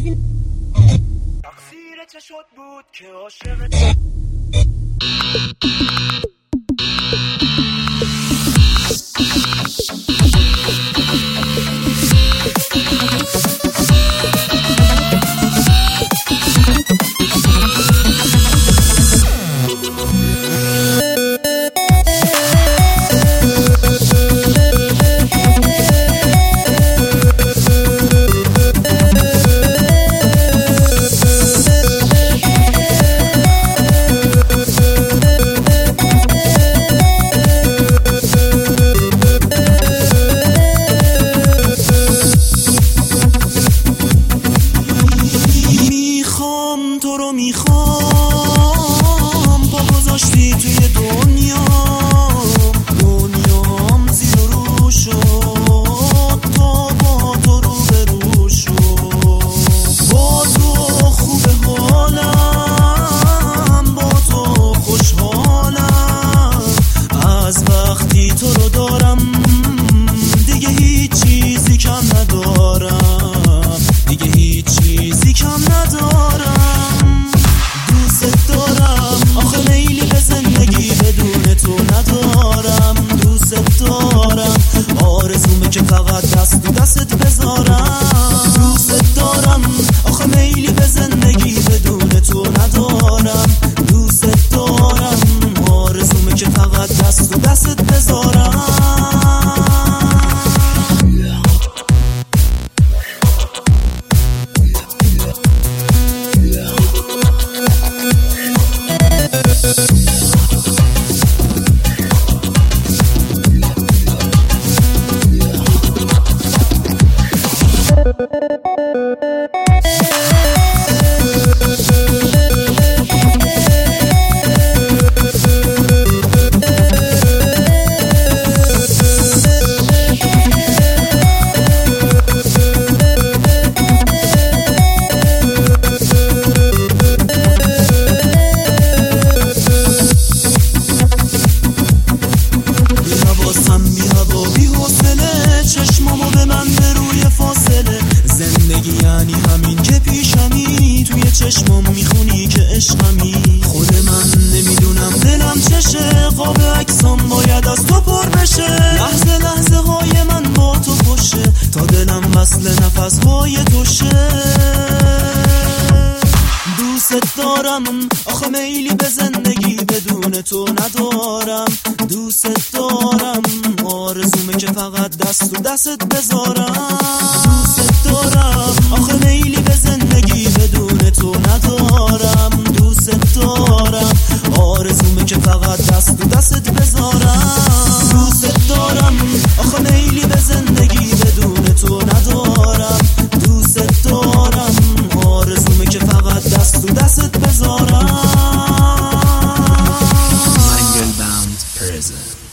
تقصیر چشات بود که عاشق میخوام پا گذاشتی توی دنیام زیر و رو شد تا با تو رو به رو شد. با تو خوب حالم، با تو خوشحالم، از وقتی تو رو دارم دیگه هیچ چیزی کم ندارم، دیگه هیچ چیزی کم ندارم. آرزومه که فقط دست تو دستت بذارم. دوست دارم آخه میلی به زندگی بدون تو ندارم. دوست دارم آرزومه که فقط دست تو دستت بذارم. چشمامو به من به روی فاصله، زندگی یعنی همین که پیشمی، توی چشمام میخونی که عشقمی. خود من نمیدونم دلم چشه، قاب عکسام باید از تو پر بشه. لحظه لحظه های من با تو خوشه، تا دلم وصل نفس های تو شه. دوست دارم آخه میلی به زندگی بدون تو ندارم. دوست دارم آرزومه که فقط دست تو دستت بذارم. دوست دارم آخه میلی به زندگی بدون تو ندارم. دوست دارم آرزومه که فقط دست تو دستت بذارم. دوست دارم آخه میلی به زندگی بدون تو ندارم. دوست دارم آرزومه که فقط دست تو دستت بذارم. Mangelbound Prison.